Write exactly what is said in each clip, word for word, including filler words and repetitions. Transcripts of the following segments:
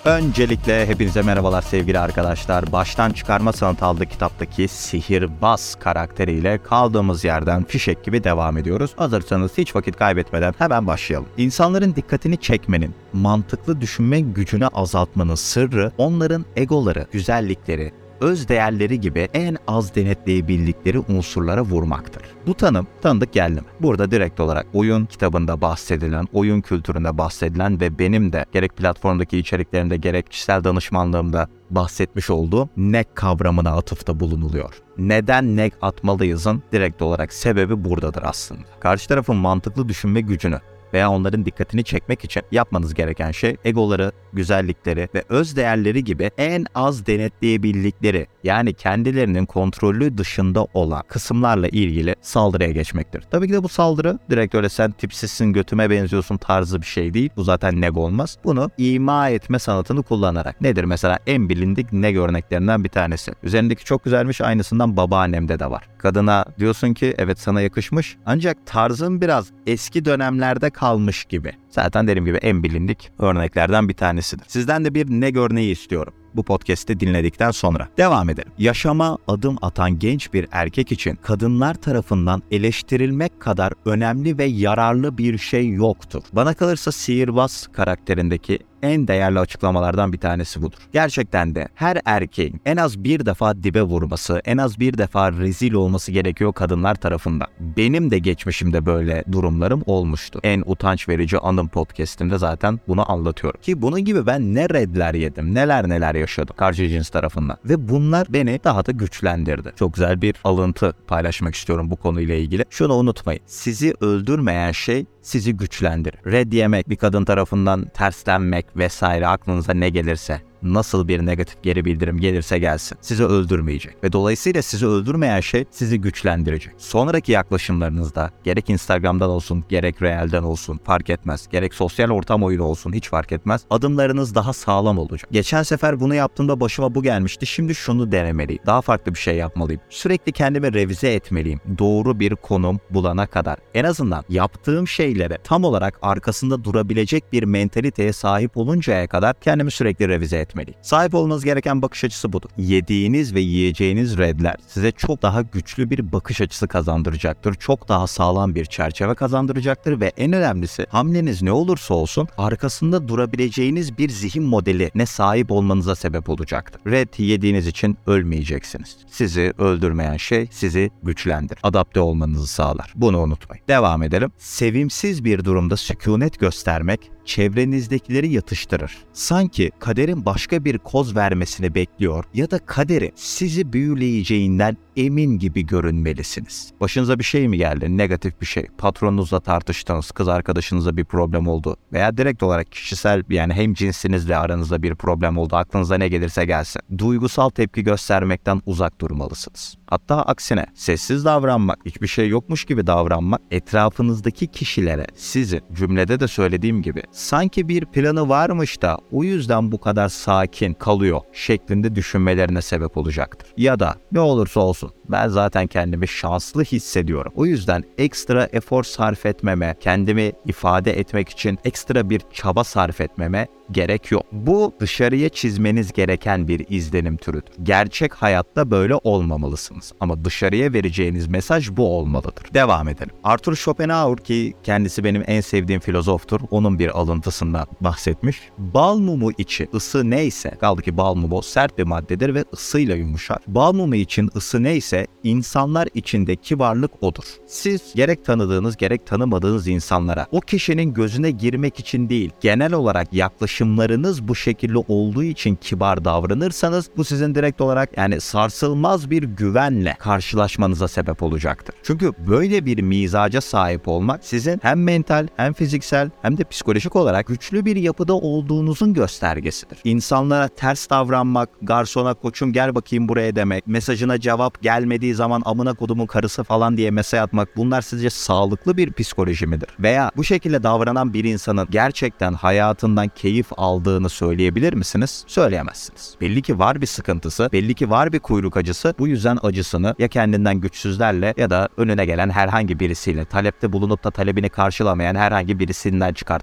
Öncelikle hepinize merhabalar sevgili arkadaşlar. Baştan Çıkarma Sanatı adlı kitaptaki sihirbaz karakteriyle kaldığımız yerden fişek gibi devam ediyoruz. Hazırsanız hiç vakit kaybetmeden hemen başlayalım. İnsanların dikkatini çekmenin, mantıklı düşünme gücünü azaltmanın sırrı onların egoları, güzellikleri, öz değerleri gibi en az denetleyebildikleri unsurlara vurmaktır. Bu tanım tanıdık geldi mi? Burada direkt olarak oyun kitabında bahsedilen, oyun kültüründe bahsedilen ve benim de gerek platformdaki içeriklerimde gerek kişisel danışmanlığımda bahsetmiş olduğum nek kavramına atıfta bulunuluyor. Neden nek atmalıyızın direkt olarak sebebi buradadır aslında. Karşı tarafın mantıklı düşünme gücünü veya onların dikkatini çekmek için yapmanız gereken şey egoları, güzellikleri ve öz değerleri gibi en az denetleyebildikleri, yani kendilerinin kontrolü dışında olan kısımlarla ilgili saldırıya geçmektir. Tabii ki de bu saldırı direkt öyle sen tipsizsin, götüme benziyorsun tarzı bir şey değil. Bu zaten neg olmaz. Bunu ima etme sanatını kullanarak. Nedir mesela? En bilindik neg örneklerinden bir tanesi. Üzerindeki çok güzelmiş, aynısından babaannemde de var. Kadına diyorsun ki evet sana yakışmış ancak tarzın biraz eski dönemlerde kalmış gibi. Zaten dediğim gibi en bilindik örneklerden bir tanesidir. Sizden de bir neg örneği istiyorum bu podcast'i dinledikten sonra. Devam edelim. Yaşama adım atan genç bir erkek için kadınlar tarafından eleştirilmek kadar önemli ve yararlı bir şey yoktur. Bana kalırsa sihirbaz karakterindeki en değerli açıklamalardan bir tanesi budur. Gerçekten de her erkeğin en az bir defa dibe vurması, en az bir defa rezil olması gerekiyor kadınlar tarafından. Benim de geçmişimde böyle durumlarım olmuştu. En utanç verici anım podcast'imde zaten bunu anlatıyorum. Ki bunun gibi ben ne redler yedim, neler neler yaşadım karşı cins tarafından. Ve bunlar beni daha da güçlendirdi. Çok güzel bir alıntı paylaşmak istiyorum bu konuyla ilgili. Şunu unutmayın. Sizi öldürmeyen şey sizi güçlendirir. Red yemek, bir kadın tarafından terslenmek vesaire, aklınıza ne gelirse, nasıl bir negatif geri bildirim gelirse gelsin, sizi öldürmeyecek. Ve dolayısıyla sizi öldürmeyen şey sizi güçlendirecek. Sonraki yaklaşımlarınızda gerek Instagram'dan olsun, gerek Real'den olsun fark etmez. Gerek sosyal ortam oyunu olsun hiç fark etmez. Adımlarınız daha sağlam olacak. Geçen sefer bunu yaptığımda başıma bu gelmişti. Şimdi şunu denemeliyim. Daha farklı bir şey yapmalıyım. Sürekli kendimi revize etmeliyim. Doğru bir konum bulana kadar. En azından yaptığım şeylere tam olarak arkasında durabilecek bir mentaliteye sahip oluncaya kadar kendimi sürekli revize etmeliyim. Sahip olmanız gereken bakış açısı budur. Yediğiniz ve yiyeceğiniz redler size çok daha güçlü bir bakış açısı kazandıracaktır. Çok daha sağlam bir çerçeve kazandıracaktır ve en önemlisi hamleniz ne olursa olsun arkasında durabileceğiniz bir zihin modeline sahip olmanıza sebep olacaktır. Red yediğiniz için ölmeyeceksiniz. Sizi öldürmeyen şey sizi güçlendirir. Adapte olmanızı sağlar. Bunu unutmayın. Devam edelim. Sevimsiz bir durumda sükunet göstermek çevrenizdekileri yatıştırır. Sanki kaderin başka bir koz vermesini bekliyor ya da kaderin sizi büyüleyeceğinden emin gibi görünmelisiniz. Başınıza bir şey mi geldi? Negatif bir şey. Patronunuzla tartıştınız, kız arkadaşınızla bir problem oldu veya direkt olarak kişisel, yani hem cinsinizle aranızda bir problem oldu. Aklınıza ne gelirse gelsin. Duygusal tepki göstermekten uzak durmalısınız. Hatta aksine sessiz davranmak, hiçbir şey yokmuş gibi davranmak, etrafınızdaki kişilere sizin cümlede de söylediğim gibi sanki bir planı varmış da o yüzden bu kadar sakin kalıyor şeklinde düşünmelerine sebep olacaktır. Ya da ne olursa olsun ben zaten kendimi şanslı hissediyorum. O yüzden ekstra efor sarf etmeme, kendimi ifade etmek için ekstra bir çaba sarf etmeme gerek yok. Bu dışarıya çizmeniz gereken bir izlenim türüdür. Gerçek hayatta böyle olmamalısınız. Ama dışarıya vereceğiniz mesaj bu olmalıdır. Devam edelim. Arthur Schopenhauer, ki kendisi benim en sevdiğim filozoftur, onun bir alıntısından bahsetmiş. Bal mumu içi ısı neyse, kaldı ki bal mumu sert bir maddedir ve ısıyla yumuşar. Bal mumu için ısı neyse insanlar içinde kibarlık odur. Siz gerek tanıdığınız gerek tanımadığınız insanlara o kişinin gözüne girmek için değil, genel olarak yaklaşımlarınız bu şekilde olduğu için kibar davranırsanız bu sizin direkt olarak yani sarsılmaz bir güvenle karşılaşmanıza sebep olacaktır. Çünkü böyle bir mizaca sahip olmak sizin hem mental hem fiziksel hem de psikolojik olarak güçlü bir yapıda olduğunuzun göstergesidir. İnsanlara ters davranmak, garsona koçum gel bakayım buraya demek, mesajına cevap gelmediği zaman amına kodumun karısı falan diye mesaj atmak, bunlar sizce sağlıklı bir psikoloji midir? Veya bu şekilde davranan bir insanın gerçekten hayatından keyif aldığını söyleyebilir misiniz? Söyleyemezsiniz. Belli ki var bir sıkıntısı, belli ki var bir kuyruk acısı. Bu yüzden acısını ya kendinden güçsüzlerle ya da önüne gelen herhangi birisiyle, talepte bulunup da talebini karşılamayan herhangi birisinden çıkartmaya çalışıyor.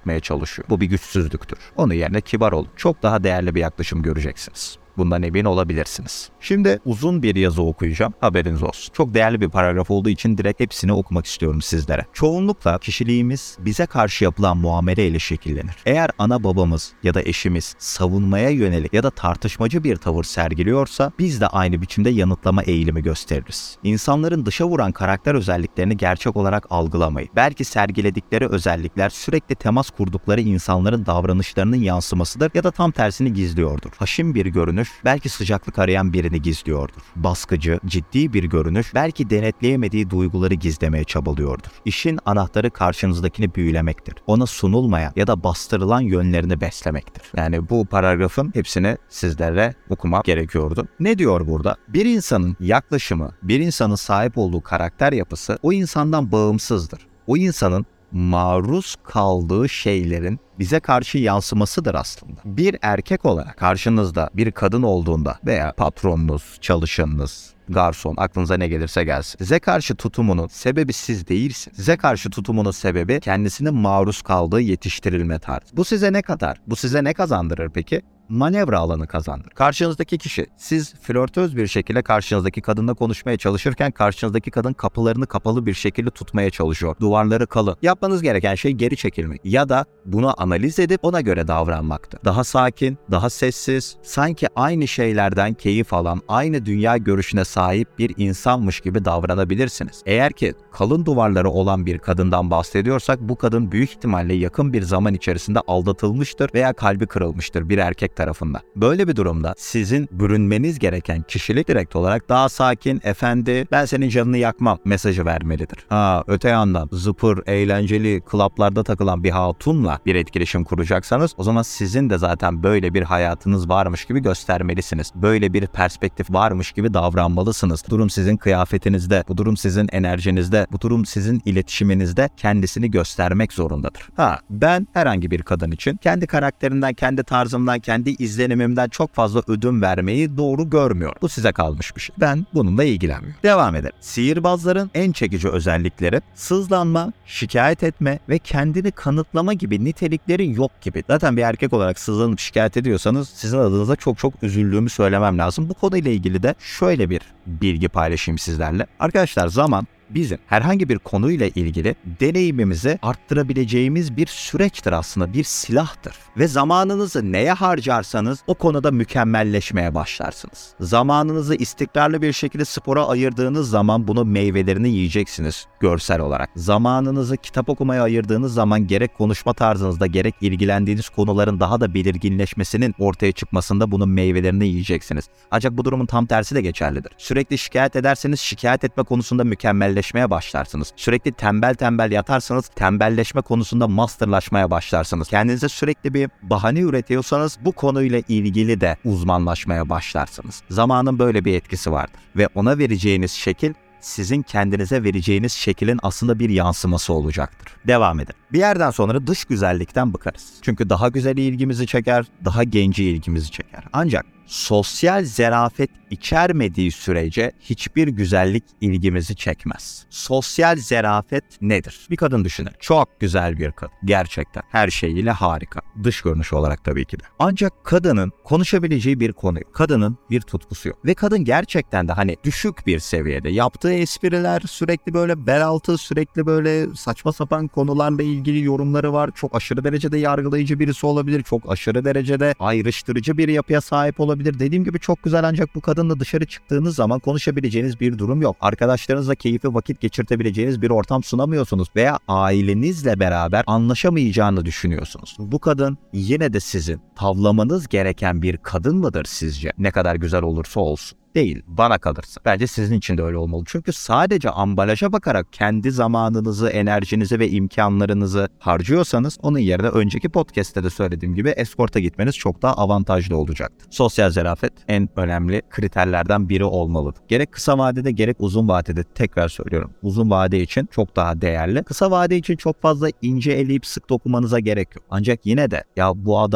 çalışıyor. Bu bir güçsüzlüktür. Onun yerine kibar olun. Çok daha değerli bir yaklaşım göreceksiniz. Bundan emin olabilirsiniz. Şimdi uzun bir yazı okuyacağım. Haberiniz olsun. Çok değerli bir paragraf olduğu için direkt hepsini okumak istiyorum sizlere. Çoğunlukla kişiliğimiz bize karşı yapılan muamele ile şekillenir. Eğer ana babamız ya da eşimiz savunmaya yönelik ya da tartışmacı bir tavır sergiliyorsa biz de aynı biçimde yanıtlama eğilimi gösteririz. İnsanların dışa vuran karakter özelliklerini gerçek olarak algılamayın. Belki sergiledikleri özellikler sürekli temas kurdukları insanların davranışlarının yansımasıdır ya da tam tersini gizliyordur. Haşin bir görünüş belki sıcaklık arayan birini gizliyordur. Baskıcı, ciddi bir görünüş belki denetleyemediği duyguları gizlemeye çabalıyordur. İşin anahtarı karşınızdakini büyülemektir. Ona sunulmayan ya da bastırılan yönlerini beslemektir. Yani bu paragrafın hepsini sizlere okumak gerekiyordu. Ne diyor burada? Bir insanın yaklaşımı, bir insanın sahip olduğu karakter yapısı o insandan bağımsızdır. O insanın maruz kaldığı şeylerin bize karşı yansımasıdır aslında. Bir erkek olarak karşınızda bir kadın olduğunda veya patronunuz, çalışanınız, garson, aklınıza ne gelirse gelsin. Size karşı tutumunun sebebi siz değilsiniz. Size karşı tutumunun sebebi kendisinin maruz kaldığı yetiştirilme tarzı. Bu size ne kadar? Bu size ne kazandırır peki? Manevra alanı kazandır. Karşınızdaki kişi, siz flörtöz bir şekilde karşınızdaki kadınla konuşmaya çalışırken karşınızdaki kadın kapılarını kapalı bir şekilde tutmaya çalışıyor. Duvarları kalın. Yapmanız gereken şey geri çekilmek ya da bunu analiz edip ona göre davranmaktır. Daha sakin, daha sessiz, sanki aynı şeylerden keyif alan, aynı dünya görüşüne sahip bir insanmış gibi davranabilirsiniz. Eğer ki kalın duvarları olan bir kadından bahsediyorsak bu kadın büyük ihtimalle yakın bir zaman içerisinde aldatılmıştır veya kalbi kırılmıştır bir erkek tarafından. Böyle bir durumda sizin bürünmeniz gereken kişilik direkt olarak daha sakin, efendi, ben senin canını yakmam mesajı vermelidir. Ha, öte yandan zıpır, eğlenceli, klaplarda takılan bir hatunla bir etkileşim kuracaksanız o zaman sizin de zaten böyle bir hayatınız varmış gibi göstermelisiniz. Böyle bir perspektif varmış gibi davranmalısınız. Bu durum sizin kıyafetinizde, bu durum sizin enerjinizde, bu durum sizin iletişiminizde kendisini göstermek zorundadır. Ha, ben herhangi bir kadın için kendi karakterinden, kendi tarzımdan, kendi izlenimimden çok fazla ödün vermeyi doğru görmüyorum. Bu size kalmış bir şey. Ben bununla ilgilenmiyorum. Devam edelim. Sihirbazların en çekici özellikleri sızlanma, şikayet etme ve kendini kanıtlama gibi nitelikleri yok gibi. Zaten bir erkek olarak sızlanıp şikayet ediyorsanız sizin adınıza çok çok üzüldüğümü söylemem lazım. Bu konuyla ilgili de şöyle bir bilgi paylaşayım sizlerle. Arkadaşlar zaman bizim herhangi bir konuyla ilgili deneyimimizi arttırabileceğimiz bir süreçtir aslında, bir silahtır. Ve zamanınızı neye harcarsanız o konuda mükemmelleşmeye başlarsınız. Zamanınızı istikrarlı bir şekilde spora ayırdığınız zaman bunun meyvelerini yiyeceksiniz görsel olarak. Zamanınızı kitap okumaya ayırdığınız zaman gerek konuşma tarzınızda gerek ilgilendiğiniz konuların daha da belirginleşmesinin ortaya çıkmasında bunun meyvelerini yiyeceksiniz. Ancak bu durumun tam tersi de geçerlidir. Sürekli şikayet ederseniz şikayet etme konusunda mükemmelleşmeye başlarsınız. Sürekli tembel tembel yatarsanız tembelleşme konusunda masterlaşmaya başlarsınız. Kendinize sürekli bir bahane üretiyorsanız bu konuyla ilgili de uzmanlaşmaya başlarsınız. Zamanın böyle bir etkisi vardır ve ona vereceğiniz şekil sizin kendinize vereceğiniz şeklin aslında bir yansıması olacaktır. Devam edin. Bir yerden sonra dış güzellikten bıkarız. Çünkü daha güzel ilgimizi çeker, daha genci ilgimizi çeker. Ancak sosyal zarafet içermediği sürece hiçbir güzellik ilgimizi çekmez. Sosyal zarafet nedir? Bir kadın düşünün. Çok güzel bir kadın. Gerçekten her şeyiyle harika. Dış görünüş olarak tabii ki de. Ancak kadının konuşabileceği bir konu yok. Kadının bir tutkusu yok. Ve kadın gerçekten de hani düşük bir seviyede. Yaptığı espriler sürekli böyle bel altı, sürekli böyle saçma sapan konularla ilgili yorumları var. Çok aşırı derecede yargılayıcı birisi olabilir. Çok aşırı derecede ayrıştırıcı bir yapıya sahip olabilir. Dediğim gibi çok güzel ancak bu kadınla dışarı çıktığınız zaman konuşabileceğiniz bir durum yok. Arkadaşlarınızla keyifli vakit geçirtebileceğiniz bir ortam sunamıyorsunuz veya ailenizle beraber anlaşamayacağını düşünüyorsunuz. Bu kadın yine de sizin tavlamanız gereken bir kadın mıdır sizce? Ne kadar güzel olursa olsun. Değil, bana kalırsa. Bence sizin için de öyle olmalı. Çünkü sadece ambalaja bakarak kendi zamanınızı, enerjinizi ve imkanlarınızı harcıyorsanız onun yerine önceki podcast'te de söylediğim gibi eskorta gitmeniz çok daha avantajlı olacaktır. Sosyal zarafet en önemli kriterlerden biri olmalıdır. Gerek kısa vadede gerek uzun vadede, tekrar söylüyorum. Uzun vade için çok daha değerli. Kısa vade için çok fazla ince eleyip sık dokumanıza gerek yok. Ancak yine de ya bu adam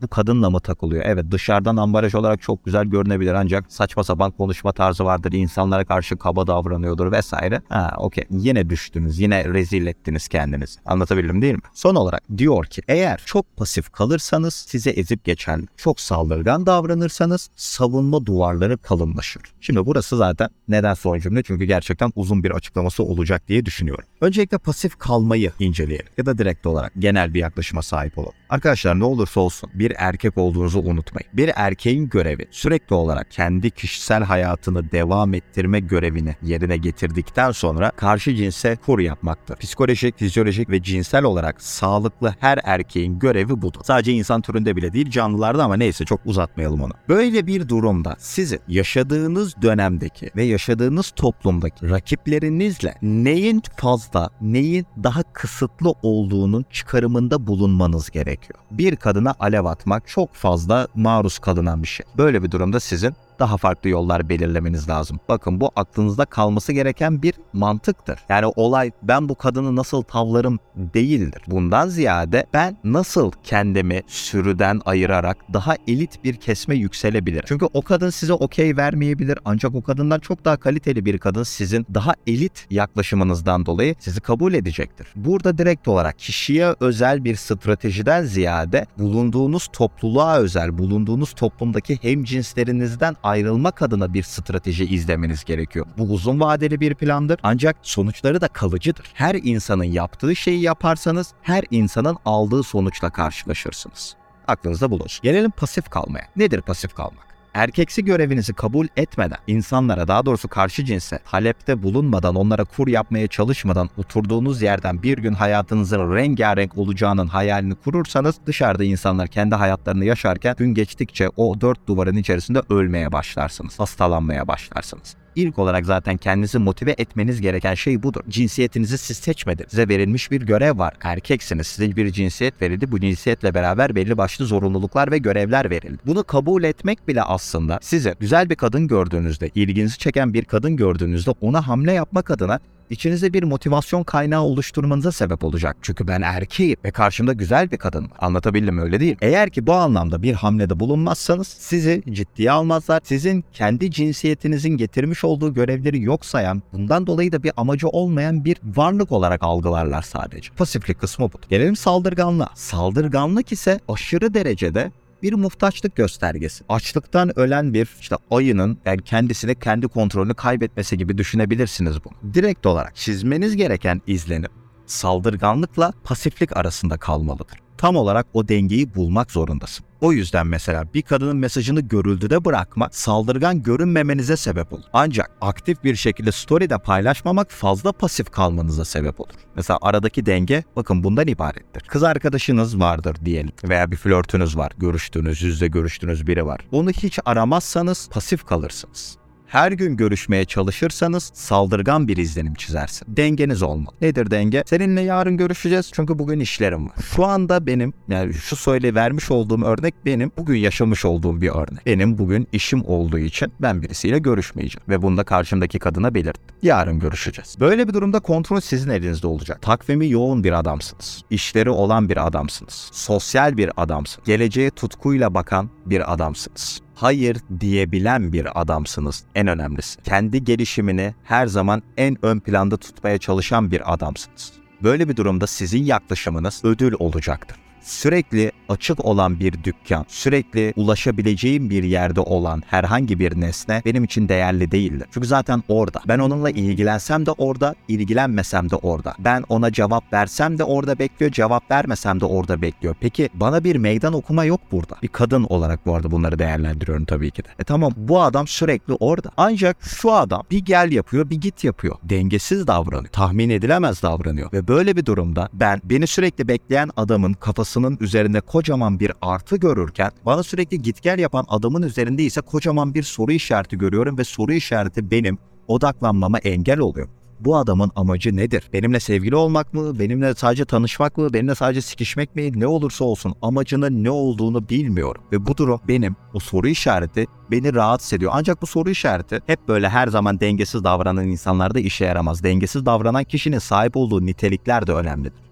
bu kadınla mı takılıyor? Evet, dışarıdan ambalaj olarak çok güzel görünebilir ancak saçma sapan konuşma tarzı vardır, insanlara karşı kaba davranıyordur vesaire. Ha okey, yine düştünüz, yine rezil ettiniz kendinizi. Anlatabildim değil mi? Son olarak diyor ki eğer çok pasif kalırsanız size ezip geçerler. Çok saldırgan davranırsanız savunma duvarları kalınlaşır. Şimdi burası zaten neden son cümle? Çünkü gerçekten uzun bir açıklaması olacak diye düşünüyorum. Öncelikle pasif kalmayı inceleyelim ya da direkt olarak genel bir yaklaşıma sahip olalım. Arkadaşlar ne olursa olsun bir erkek olduğunuzu unutmayın. Bir erkeğin görevi sürekli olarak kendi kişisel hayatını devam ettirme görevini yerine getirdikten sonra karşı cinse kur yapmaktır. Psikolojik, fizyolojik ve cinsel olarak sağlıklı her erkeğin görevi budur. Sadece insan türünde bile değil, canlılarda, ama neyse çok uzatmayalım onu. Böyle bir durumda sizin yaşadığınız dönemdeki ve yaşadığınız toplumdaki rakiplerinizle neyin fazla, neyin daha kısıtlı olduğunun çıkarımında bulunmanız gerekiyor. Bir kadına alev atmak çok fazla maruz kalınan bir şey. Böyle bir durumda sizin daha farklı yollar belirlemeniz lazım. Bakın, bu aklınızda kalması gereken bir mantıktır. Yani olay ben bu kadını nasıl tavlarım değildir. Bundan ziyade ben nasıl kendimi sürüden ayırarak daha elit bir kesme yükselebilirim. Çünkü o kadın size okey vermeyebilir ancak o kadından çok daha kaliteli bir kadın sizin daha elit yaklaşımınızdan dolayı sizi kabul edecektir. Burada direkt olarak kişiye özel bir stratejiden ziyade bulunduğunuz topluluğa özel, bulunduğunuz toplumdaki hemcinslerinizden ayrılmak adına bir strateji izlemeniz gerekiyor. Bu uzun vadeli bir plandır ancak sonuçları da kalıcıdır. Her insanın yaptığı şeyi yaparsanız her insanın aldığı sonuçla karşılaşırsınız. Aklınızda bulunsun. Gelelim pasif kalmaya. Nedir pasif kalmak? Erkeksi görevinizi kabul etmeden, insanlara, daha doğrusu karşı cinse talepte bulunmadan, onlara kur yapmaya çalışmadan oturduğunuz yerden bir gün hayatınızın rengarenk olacağının hayalini kurursanız dışarıda insanlar kendi hayatlarını yaşarken gün geçtikçe o dört duvarın içerisinde ölmeye başlarsınız, hastalanmaya başlarsınız. İlk olarak zaten kendinizi motive etmeniz gereken şey budur. Cinsiyetinizi siz seçmediniz. Size verilmiş bir görev var. Erkeksiniz. Size bir cinsiyet verildi. Bu cinsiyetle beraber belli başlı zorunluluklar ve görevler verildi. Bunu kabul etmek bile aslında size güzel bir kadın gördüğünüzde, ilginizi çeken bir kadın gördüğünüzde ona hamle yapmak adına İçinizde bir motivasyon kaynağı oluşturmanıza sebep olacak. Çünkü ben erkeğim ve karşımda güzel bir kadın var. Anlatabildim mi, öyle değil? Eğer ki bu anlamda bir hamlede bulunmazsanız sizi ciddiye almazlar. Sizin kendi cinsiyetinizin getirmiş olduğu görevleri yok sayan, bundan dolayı da bir amacı olmayan bir varlık olarak algılarlar sadece. Pasiflik kısmı budur. Gelelim saldırganlığa. Saldırganlık ise aşırı derecede bir muhtaçlık göstergesi. Açlıktan ölen bir işte ayının yani kendisini, kendi kontrolünü kaybetmesi gibi düşünebilirsiniz bunu. Direkt olarak çizmeniz gereken izlenim saldırganlıkla pasiflik arasında kalmalıdır. Tam olarak o dengeyi bulmak zorundasın. O yüzden mesela bir kadının mesajını görüldüde bırakmak saldırgan görünmemenize sebep olur. Ancak aktif bir şekilde story'de paylaşmamak fazla pasif kalmanıza sebep olur. Mesela aradaki denge bakın bundan ibarettir. Kız arkadaşınız vardır diyelim veya bir flörtünüz var. Görüştüğünüz, yüzde görüştüğünüz biri var. Onu hiç aramazsanız pasif kalırsınız. Her gün görüşmeye çalışırsanız saldırgan bir izlenim çizersin. Dengeniz olmalı. Nedir denge? Seninle yarın görüşeceğiz çünkü bugün işlerim var. Şu anda benim, yani şu söyle vermiş olduğum örnek benim bugün yaşamış olduğum bir örnek. Benim bugün işim olduğu için ben birisiyle görüşmeyeceğim. Ve bunu da karşımdaki kadına belirttim. Yarın görüşeceğiz. Böyle bir durumda kontrol sizin elinizde olacak. Takvimi yoğun bir adamsınız. İşleri olan bir adamsınız. Sosyal bir adamsınız. Geleceğe tutkuyla bakan bir adamsınız. Hayır diyebilen bir adamsınız, en önemlisi. Kendi gelişimini her zaman en ön planda tutmaya çalışan bir adamsınız. Böyle bir durumda sizin yaklaşımınız ödül olacaktır. Sürekli açık olan bir dükkan, sürekli ulaşabileceğim bir yerde olan herhangi bir nesne benim için değerli değildir. Çünkü zaten orada. Ben onunla ilgilensem de orada, ilgilenmesem de orada. Ben ona cevap versem de orada bekliyor, cevap vermesem de orada bekliyor. Peki bana bir meydan okuma yok burada. Bir kadın olarak bu arada bunları değerlendiriyorum tabii ki de. E tamam, bu adam sürekli orada. Ancak şu adam bir gel yapıyor, bir git yapıyor. Dengesiz davranıyor. Tahmin edilemez davranıyor. Ve böyle bir durumda ben beni sürekli bekleyen adamın kafası üzerinde kocaman bir artı görürken bana sürekli git gel yapan adamın üzerinde ise kocaman bir soru işareti görüyorum ve soru işareti benim odaklanmama engel oluyor. Bu adamın amacı nedir? Benimle sevgili olmak mı? Benimle sadece tanışmak mı? Benimle sadece sikişmek mi? Ne olursa olsun amacının ne olduğunu bilmiyorum. Ve bu durum benim, o soru işareti beni rahatsız ediyor. Ancak bu soru işareti hep böyle her zaman dengesiz davranan insanlarda işe yaramaz. Dengesiz davranan kişinin sahip olduğu nitelikler de önemlidir.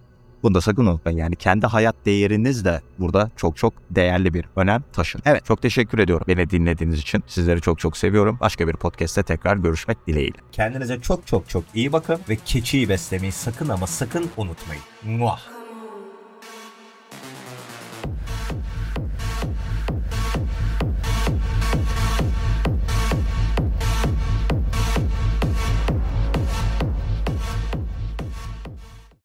Bunu da sakın unutmayın. Yani kendi hayat değeriniz de burada çok çok değerli bir önem taşır. Evet, çok teşekkür ediyorum beni dinlediğiniz için. Sizleri çok çok seviyorum. Başka bir podcast'te tekrar görüşmek dileğiyle. Kendinize çok çok çok iyi bakın ve keçiyi beslemeyi sakın ama sakın unutmayın. Muah.